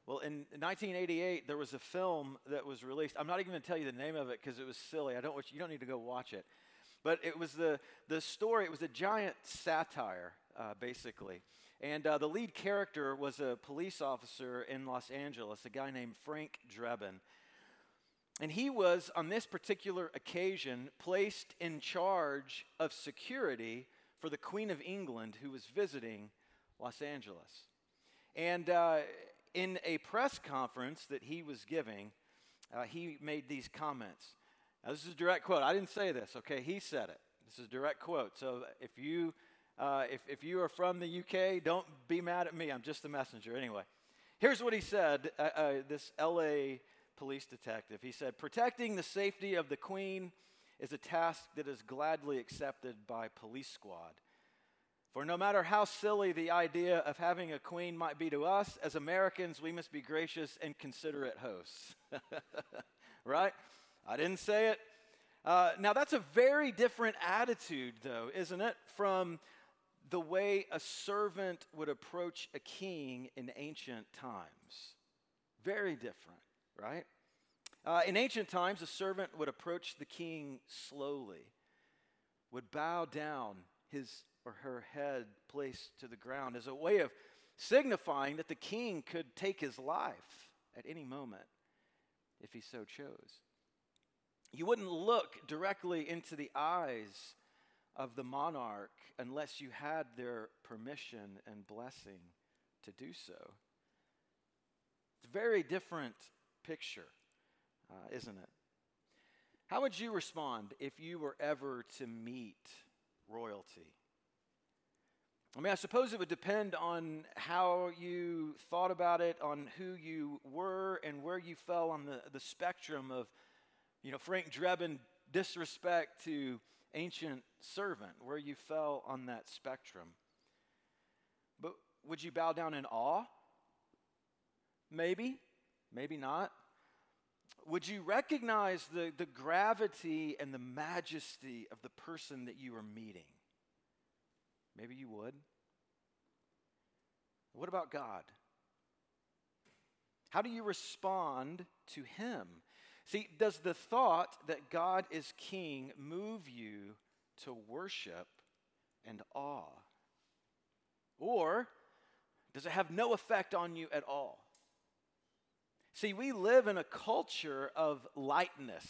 Well, in 1988, there was a film that was released. I'm not even going to tell you the name of it because it was silly. You don't need to go watch it. But it was the story. It was a giant satire, basically. And the lead character was a police officer in Los Angeles, a guy named Frank Drebin. And he was, on this particular occasion, placed in charge of security for the Queen of England, who was visiting Los Angeles. And in a press conference that he was giving, he made these comments. Now, this is a direct quote. I didn't say this, okay? He said it. This is a direct quote. So if you are from the UK, don't be mad at me. I'm just the messenger. Anyway, here's what he said, this L.A. police detective. He said, "Protecting the safety of the Queen is a task that is gladly accepted by police squad. For no matter how silly the idea of having a queen might be to us, as Americans, we must be gracious and considerate hosts." Right? I didn't say it. Now, that's a very different attitude, though, isn't it, from the way a servant would approach a king in ancient times. Very different, right? In ancient times, a servant would approach the king slowly, would bow down, his or her head placed to the ground as a way of signifying that the king could take his life at any moment if he so chose. You wouldn't look directly into the eyes of the monarch unless you had their permission and blessing to do so. It's a very different picture, isn't it? How would you respond if you were ever to meet royalty? I mean, I suppose it would depend on how you thought about it, on who you were, and where you fell on the spectrum of, Frank Drebin disrespect to ancient servant, where you fell on that spectrum. But would you bow down in awe? Maybe, maybe not. Would you recognize the gravity and the majesty of the person that you are meeting? Maybe you would. What about God? How do you respond to Him? See, does the thought that God is king move you to worship and awe? Or does it have no effect on you at all? See, we live in a culture of lightness,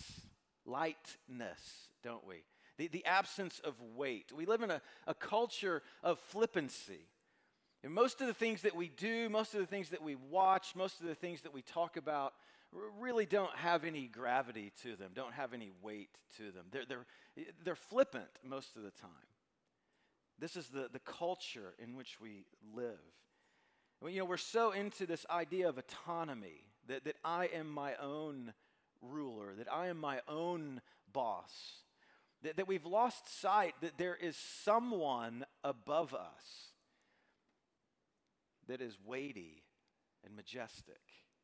don't we? The absence of weight. We live in a culture of flippancy. And most of the things that we do, most of the things that we watch, most of the things that we talk about really don't have any gravity to them, don't have any weight to them. They're flippant most of the time. This is the culture in which we live. Well, we're so into this idea of autonomy, that I am my own ruler, that I am my own boss, that we've lost sight that there is someone above us that is weighty and majestic.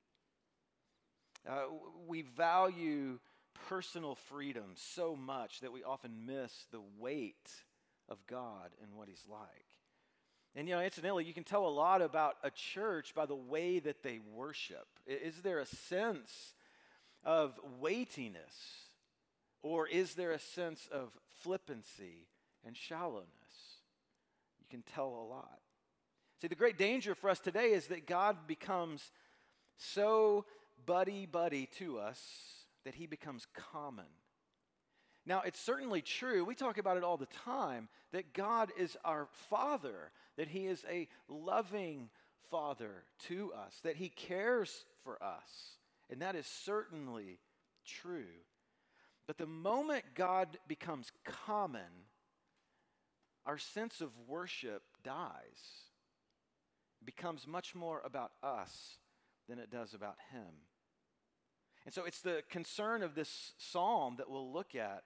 We value personal freedom so much that we often miss the weight of God and what He's like. And incidentally, you can tell a lot about a church by the way that they worship. Is there a sense of weightiness, or is there a sense of flippancy and shallowness? You can tell a lot. See, the great danger for us today is that God becomes so buddy to us that He becomes common. Now, it's certainly true, we talk about it all the time, that God is our Father, that He is a loving Father to us, that He cares for us, and that is certainly true. But the moment God becomes common, our sense of worship dies. It becomes much more about us than it does about Him. And so it's the concern of this psalm that we'll look at,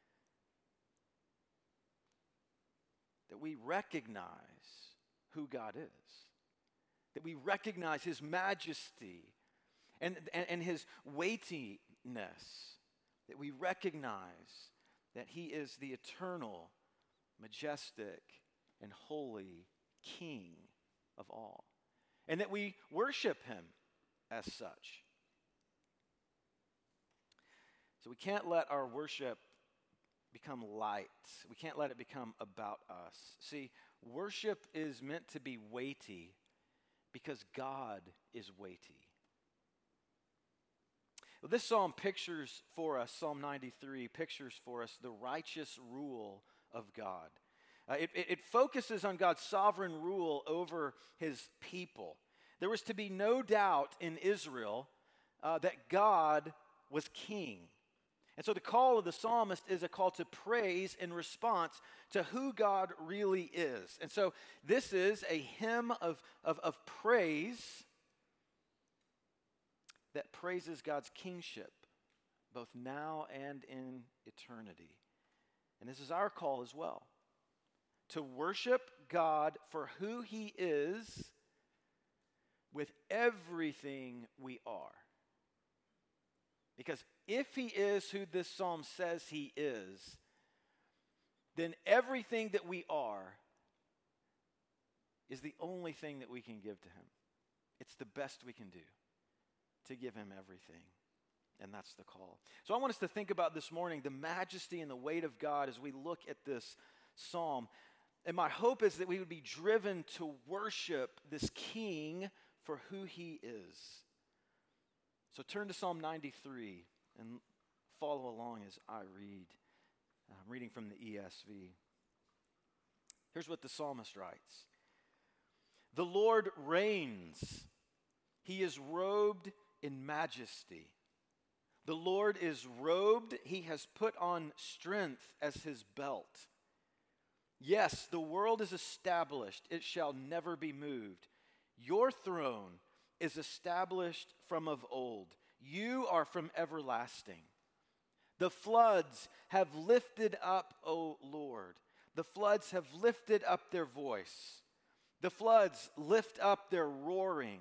that we recognize who God is, that we recognize His majesty and His weightiness, that we recognize that He is the eternal, majestic, and holy King of all, and that we worship Him as such. So we can't let our worship become light. We can't let it become about us. See, worship is meant to be weighty because God is weighty. Well, this psalm pictures for us, Psalm 93 pictures for us the righteous rule of God. It focuses on God's sovereign rule over his people. There was to be no doubt in Israel that God was king. And so the call of the psalmist is a call to praise in response to who God really is. And so this is a hymn of praise that praises God's kingship, both now and in eternity. And this is our call as well, to worship God for who he is with everything we are. Because if he is who this psalm says he is, then everything that we are is the only thing that we can give to him. It's the best we can do to give him everything. And that's the call. So I want us to think about this morning the majesty and the weight of God as we look at this psalm. And my hope is that we would be driven to worship this king for who he is. So turn to Psalm 93 and follow along as I read. I'm reading from the ESV. Here's what the psalmist writes. The Lord reigns. He is robed in majesty. The Lord is robed. He has put on strength as his belt. Yes, the world is established. It shall never be moved. Your throne is established from of old. You are from everlasting. The floods have lifted up, O Lord. The floods have lifted up their voice. The floods lift up their roaring.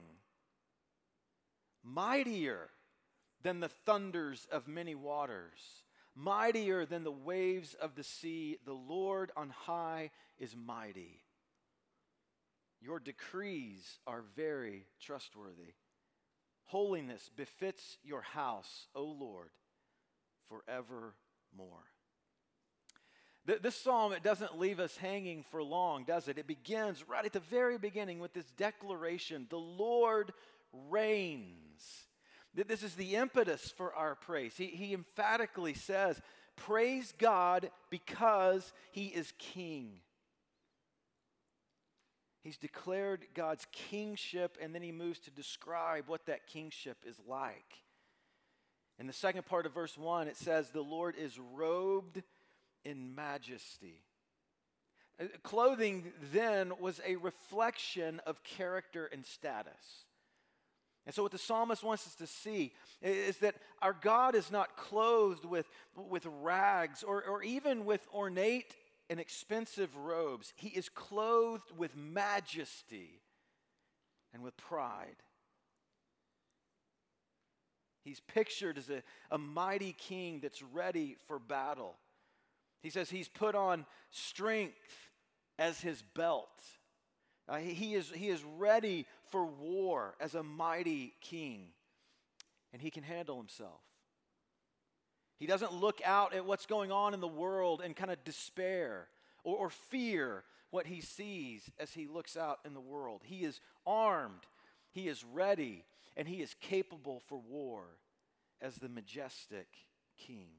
Mightier than the thunders of many waters, mightier than the waves of the sea, the Lord on high is mighty. Your decrees are very trustworthy. Holiness befits your house, O Lord, forevermore. This psalm, it doesn't leave us hanging for long, does it? It begins right at the very beginning with this declaration, the Lord reigns. This is the impetus for our praise. He emphatically says, praise God because he is king. He's declared God's kingship, and then he moves to describe what that kingship is like. In the second part of verse 1, it says, the Lord is robed in majesty. Clothing then was a reflection of character and status. And so what the psalmist wants us to see is that our God is not clothed with rags or even with ornate and expensive robes. He is clothed with majesty and with pride. He's pictured as a mighty king that's ready for battle. He says he's put on strength as his belt. He is ready for war as a mighty king, and he can handle himself. He doesn't look out at what's going on in the world and kind of despair or fear what he sees as he looks out in the world. He is armed, he is ready, and he is capable for war as the majestic king.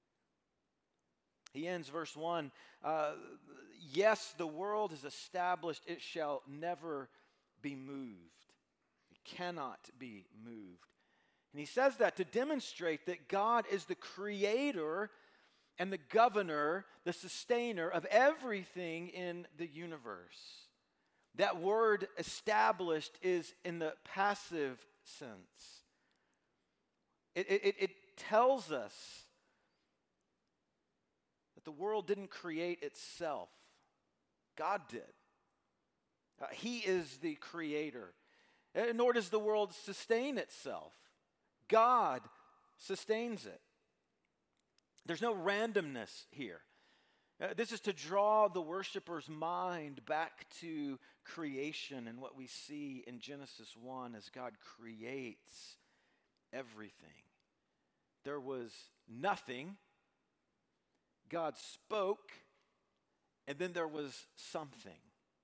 He ends verse 1, yes, the world is established, it shall never be moved. It cannot be moved. And he says that to demonstrate that God is the creator and the governor, the sustainer of everything in the universe. That word established is in the passive sense. It tells us that the world didn't create itself. God did. He is the creator. Nor does the world sustain itself. God sustains it. There's no randomness here. This is to draw the worshiper's mind back to creation and what we see in Genesis 1 as God creates everything. There was nothing, God spoke, and then there was something.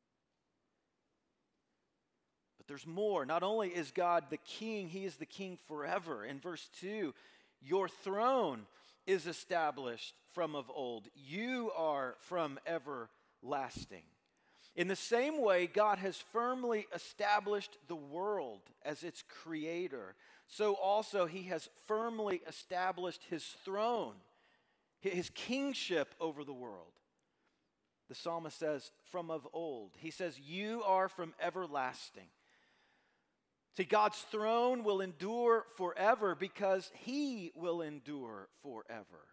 But there's more. Not only is God the king, he is the king forever. In verse 2, your throne is established from of old. You are from everlasting. In the same way, God has firmly established the world as its creator. So also he has firmly established his throne, his kingship over the world. The psalmist says, from of old. He says, you are from everlasting. See, God's throne will endure forever because he will endure forever.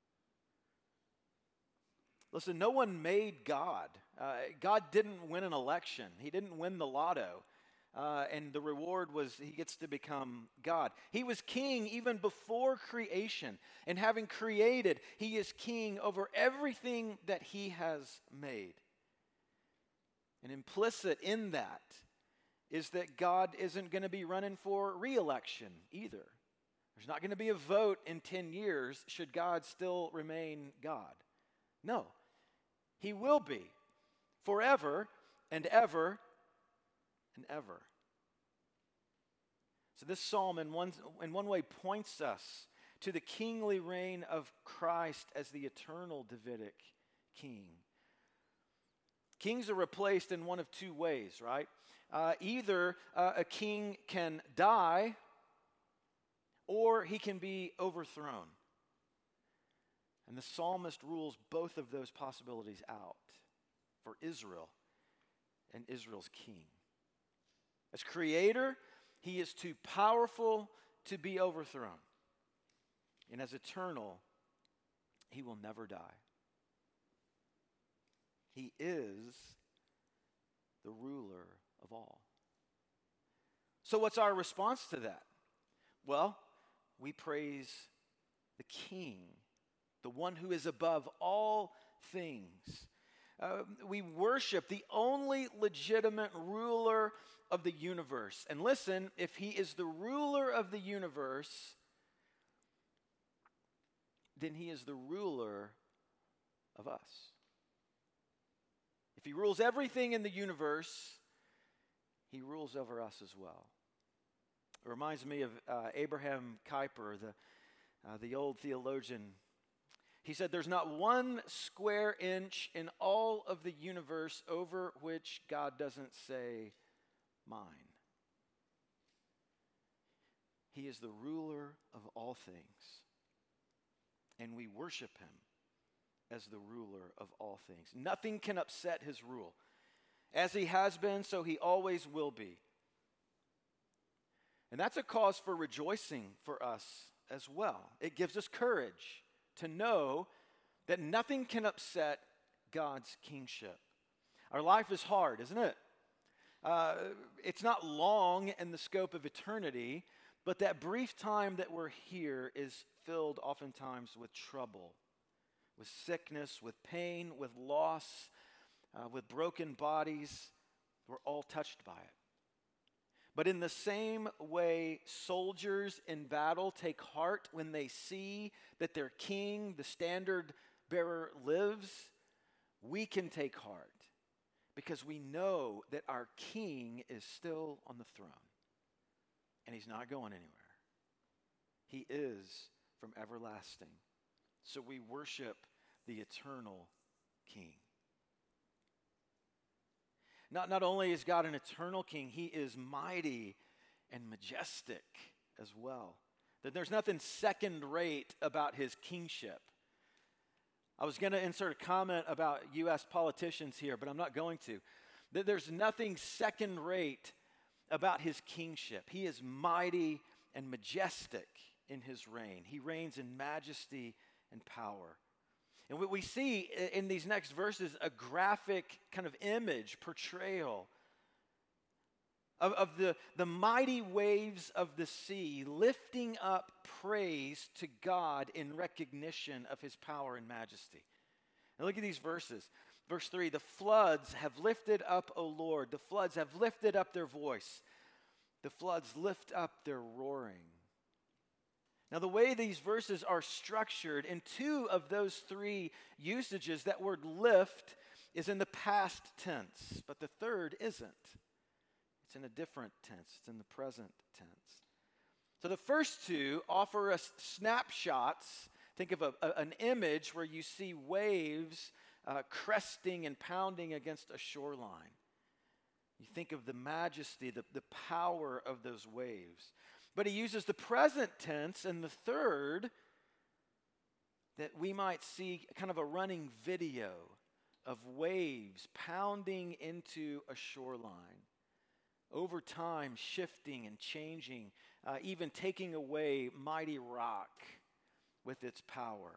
Listen, no one made God. God didn't win an election. He didn't win the lotto. And the reward was he gets to become God. He was king even before creation. And having created, he is king over everything that he has made. And implicit in that is that God isn't going to be running for re-election either. There's not going to be a vote in 10 years should God still remain God. No, he will be forever and ever and ever. So this psalm in one way points us to the kingly reign of Christ as the eternal Davidic king. Kings are replaced in one of two ways, right? Either a king can die or he can be overthrown. And the psalmist rules both of those possibilities out for Israel and Israel's king. As creator, he is too powerful to be overthrown. And as eternal, he will never die. He is the ruler of all. So what's our response to that? Well, we praise the King, the one who is above all things. We worship the only legitimate ruler of the universe. And listen, if he is the ruler of the universe, then he is the ruler of us. If he rules everything in the universe, he rules over us as well. It reminds me of Abraham Kuyper, the old theologian. He said, there's not one square inch in all of the universe over which God doesn't say, mine. He is the ruler of all things, and we worship him as the ruler of all things. Nothing can upset his rule. As he has been, so he always will be. And that's a cause for rejoicing for us as well. It gives us courage to know that nothing can upset God's kingship. Our life is hard, isn't it? It's not long in the scope of eternity, but that brief time that we're here is filled oftentimes with trouble, with sickness, with pain, with loss, with broken bodies. We're all touched by it. But in the same way, soldiers in battle take heart when they see that their king, the standard bearer, lives, we can take heart because we know that our king is still on the throne and he's not going anywhere. He is from everlasting. So we worship the eternal king. Not only is God an eternal king, he is mighty and majestic as well. That there's nothing second rate about his kingship. I was going to insert a comment about U.S. politicians here, but I'm not going to. That there's nothing second rate about his kingship. He is mighty and majestic in his reign. He reigns in majesty and power. And what we see in these next verses, a graphic kind of image, portrayal of the mighty waves of the sea lifting up praise to God in recognition of his power and majesty. And look at these verses. Verse 3, the floods have lifted up, O Lord. The floods have lifted up their voice. The floods lift up their roaring. Now, the way these verses are structured, in two of those three usages, that word lift is in the past tense, but the third isn't. It's in a different tense. It's in the present tense. So the first two offer us snapshots. Think of an image where you see waves cresting and pounding against a shoreline. You think of the majesty, the power of those waves. But he uses the present tense in the third that we might see kind of a running video of waves pounding into a shoreline, over time shifting and changing, even taking away mighty rock with its power.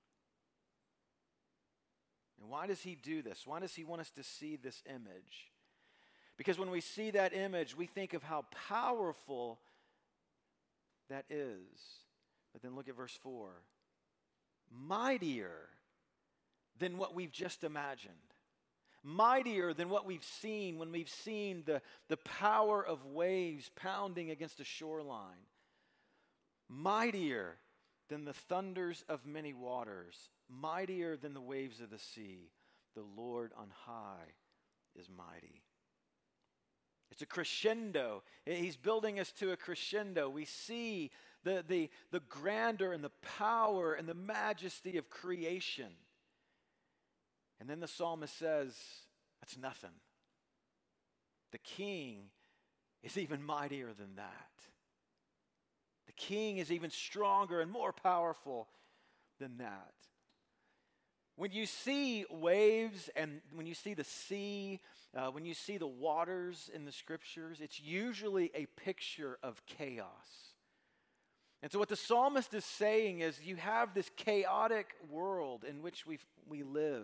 And why does he do this? Why does he want us to see this image? Because when we see that image, we think of how powerful that is. But then look at verse 4. Mightier than what we've just imagined. Mightier than what we've seen when we've seen the power of waves pounding against a shoreline. Mightier than the thunders of many waters. Mightier than the waves of the sea. The Lord on high is mighty. It's a crescendo. He's building us to a crescendo. We see the grandeur and the power and the majesty of creation. And then the psalmist says, that's nothing. The king is even mightier than that. The king is even stronger and more powerful than that. When you see waves and when you see the sea, when you see the waters in the scriptures, it's usually a picture of chaos. And so what the psalmist is saying is you have this chaotic world in which we live.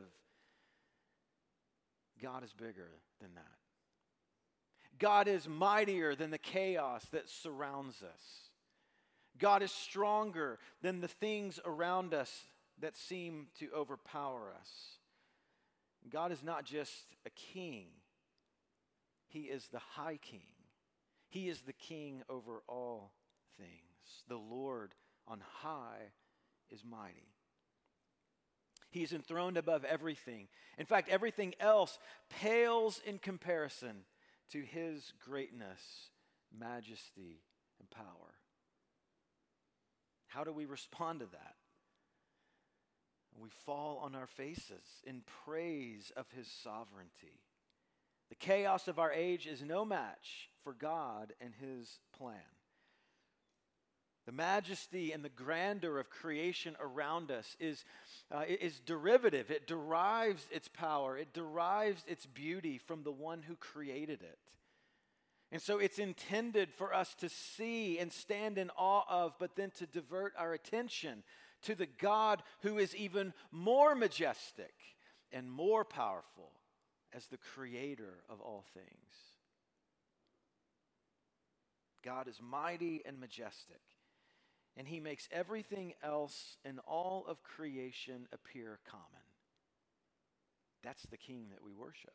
God is bigger than that. God is mightier than the chaos that surrounds us. God is stronger than the things around us that seem to overpower us. God is not just a king. He is the high king. He is the king over all things. The Lord on high is mighty. He is enthroned above everything. In fact, everything else pales in comparison to his greatness, majesty, and power. How do we respond to that? We fall on our faces in praise of his sovereignty. The chaos of our age is no match for God and his plan. The majesty and the grandeur of creation around us is derivative. It derives its power. It derives its beauty from the one who created it. And so it's intended for us to see and stand in awe of, but then to divert our attention to the God who is even more majestic and more powerful as the creator of all things. God is mighty and majestic, and he makes everything else in all of creation appear common. That's the king that we worship.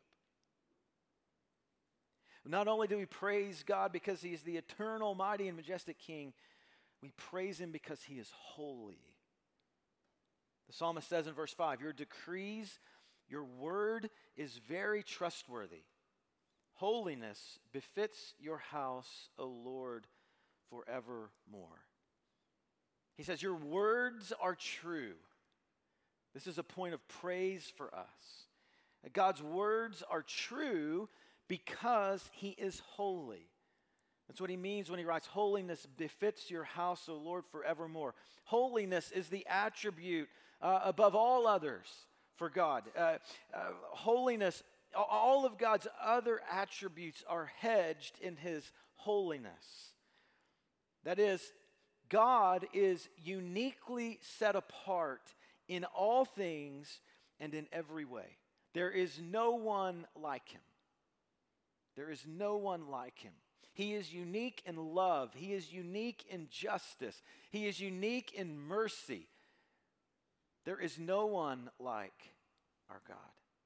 Not only do we praise God because he is the eternal, mighty, and majestic king, we praise him because he is holy. The psalmist says in verse 5, your decrees, your word is very trustworthy. Holiness befits your house, O Lord, forevermore. He says, your words are true. This is a point of praise for us. God's words are true because he is holy. That's what he means when he writes, holiness befits your house, O Lord, forevermore. Holiness is the attribute above all others for God. Holiness, all of God's other attributes are hedged in his holiness. That is, God is uniquely set apart in all things and in every way. There is no one like him. There is no one like him. He is unique in love. He is unique in justice. He is unique in mercy. There is no one like our God.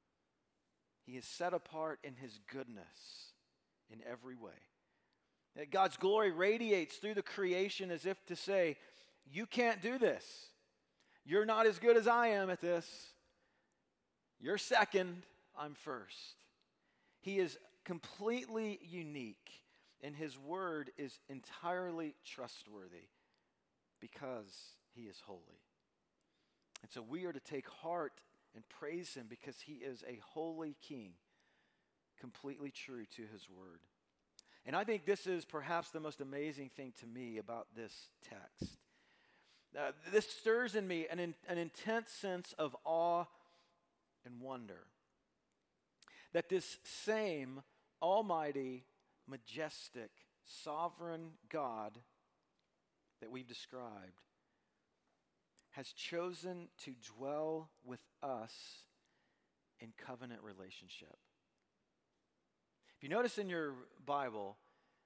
He is set apart in his goodness in every way. That God's glory radiates through the creation as if to say, you can't do this. You're not as good as I am at this. You're second, I'm first. He is completely unique, and his word is entirely trustworthy because he is holy. And so we are to take heart and praise him because he is a holy king, completely true to his word. And I think this is perhaps the most amazing thing to me about this text. This stirs in me an intense sense of awe and wonder. That this same almighty, majestic, sovereign God that we've described has chosen to dwell with us in covenant relationship. If you notice in your Bible,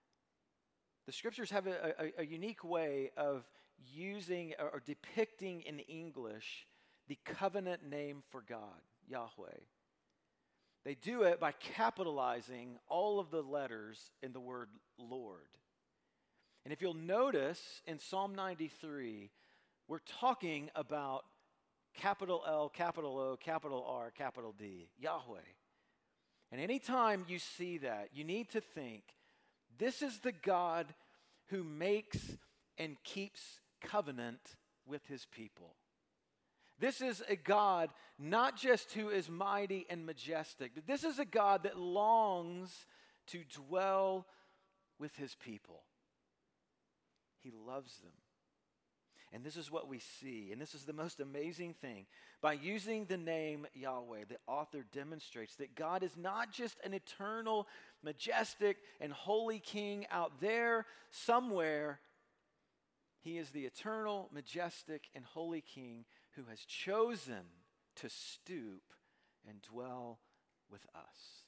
the scriptures have a unique way of using or depicting in English the covenant name for God, Yahweh. They do it by capitalizing all of the letters in the word Lord. And if you'll notice in Psalm 93, we're talking about capital L, capital O, capital R, capital D, Yahweh. And anytime you see that, you need to think, this is the God who makes and keeps covenant with his people. This is a God not just who is mighty and majestic, but this is a God that longs to dwell with his people. He loves them. And this is what we see, and this is the most amazing thing. By using the name Yahweh, the author demonstrates that God is not just an eternal, majestic, and holy king out there somewhere. He is the eternal, majestic, and holy king who has chosen to stoop and dwell with us.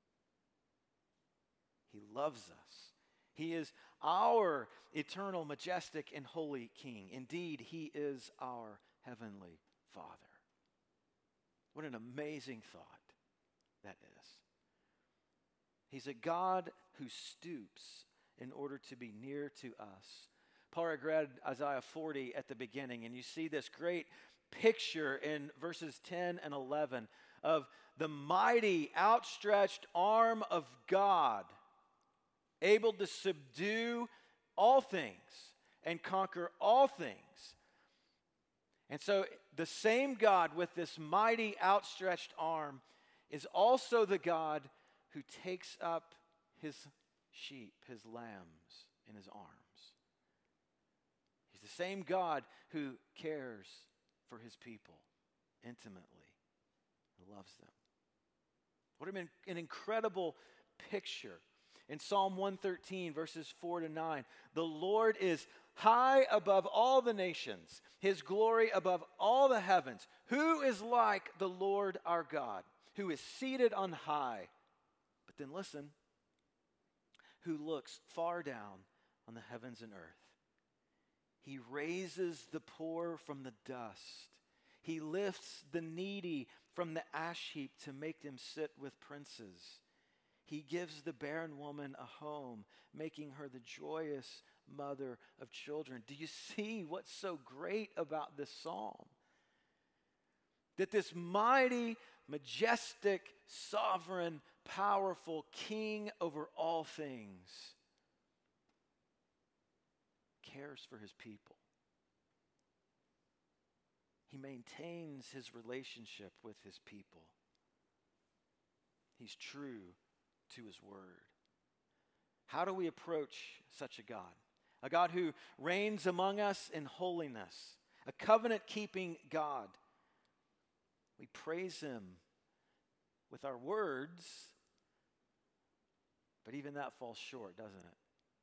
He loves us. He is our eternal, majestic, and holy king. Indeed, he is our heavenly Father. What an amazing thought that is. He's a God who stoops in order to be near to us. Paul read Isaiah 40 at the beginning, and you see this great picture in verses 10 and 11 of the mighty outstretched arm of God, able to subdue all things and conquer all things. And so the same God with this mighty outstretched arm is also the God who takes up his sheep, his lambs, in his arms. He's the same God who cares for his people intimately, who loves them. What an incredible picture. In Psalm 113, verses 4 to 9, the Lord is high above all the nations, his glory above all the heavens. Who is like the Lord our God, who is seated on high? But then listen, who looks far down on the heavens and earth. He raises the poor from the dust. He lifts the needy from the ash heap to make them sit with princes. He gives the barren woman a home, making her the joyous mother of children. Do you see what's so great about this psalm? That this mighty, majestic, sovereign, powerful king over all things cares for his people. He maintains his relationship with his people. He's true to his word. How do we approach such a God? A God who reigns among us in holiness, a covenant-keeping God. We praise him with our words, but even that falls short, doesn't it?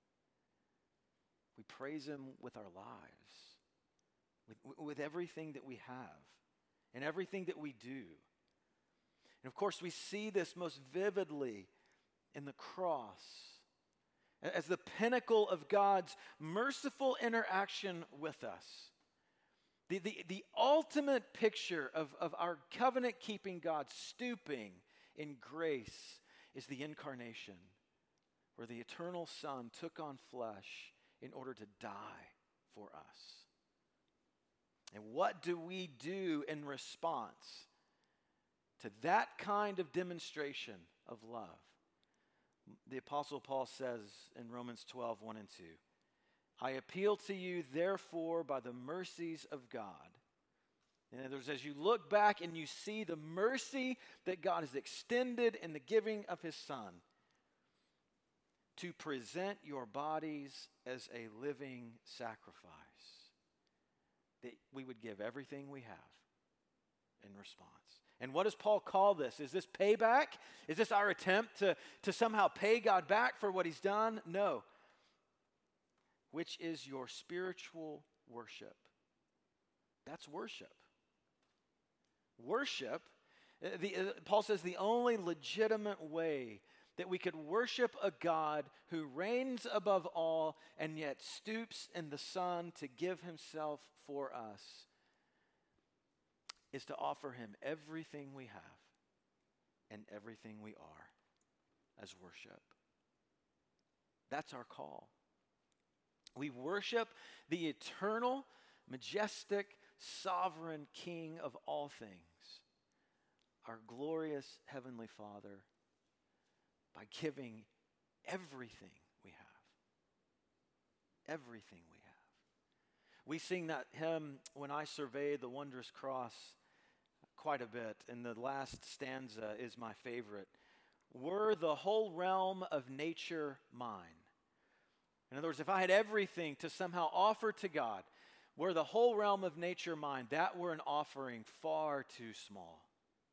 We praise him with our lives, with everything that we have, and everything that we do. And of course, we see this most vividly in the cross as the pinnacle of God's merciful interaction with us. The ultimate picture of our covenant-keeping God stooping in grace is the incarnation, where the eternal Son took on flesh in order to die for us. And what do we do in response to that kind of demonstration of love? The Apostle Paul says in Romans 12, 1 and 2, I appeal to you, therefore, by the mercies of God. In other words, as you look back and you see the mercy that God has extended in the giving of his Son, to present your bodies as a living sacrifice, that we would give everything we have in response. And what does Paul call this? Is this payback? Is this our attempt to somehow pay God back for what he's done? No. Which is your spiritual worship. That's worship. Worship, Paul says, the only legitimate way that we could worship a God who reigns above all and yet stoops in the Son to give himself for us is to offer him everything we have and everything we are as worship. That's our call. We worship the eternal, majestic, sovereign King of all things, our glorious Heavenly Father, by giving everything we have. Everything we have. We sing that hymn, When I Survey the Wondrous Cross, quite a bit, and the last stanza is my favorite. Were the whole realm of nature mine? In other words, if I had everything to somehow offer to God, were the whole realm of nature mine, that were an offering far too small.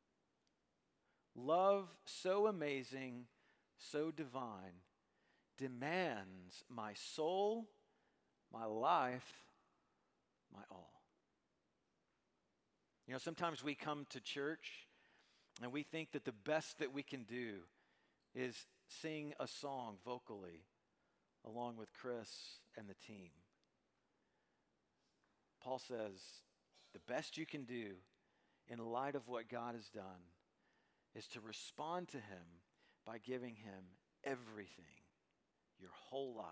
Love so amazing, so divine, demands my soul, my life, my all. You know, sometimes we come to church and we think that the best that we can do is sing a song vocally along with Chris and the team. Paul says the best you can do in light of what God has done is to respond to him by giving him everything, your whole life,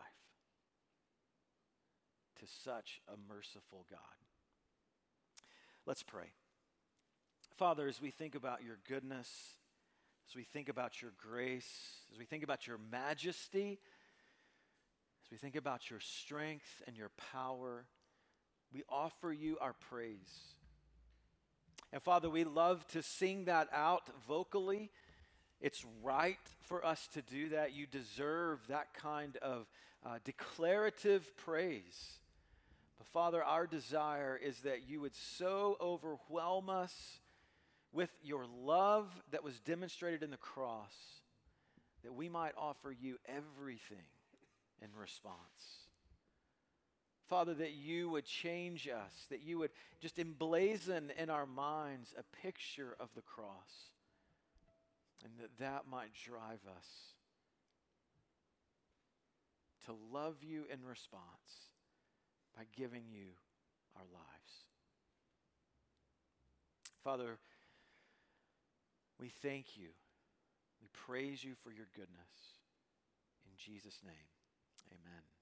to such a merciful God. Let's pray. Father, as we think about your goodness, as we think about your grace, as we think about your majesty, as we think about your strength and your power, we offer you our praise. And Father, we love to sing that out vocally. It's right for us to do that. You deserve that kind of declarative praise. But Father, our desire is that you would so overwhelm us with your love that was demonstrated in the cross that we might offer you everything in response. Father, that you would change us, that you would just emblazon in our minds a picture of the cross, and that might drive us to love you in response by giving you our lives. Father, we thank you. We praise you for your goodness. In Jesus' name, amen.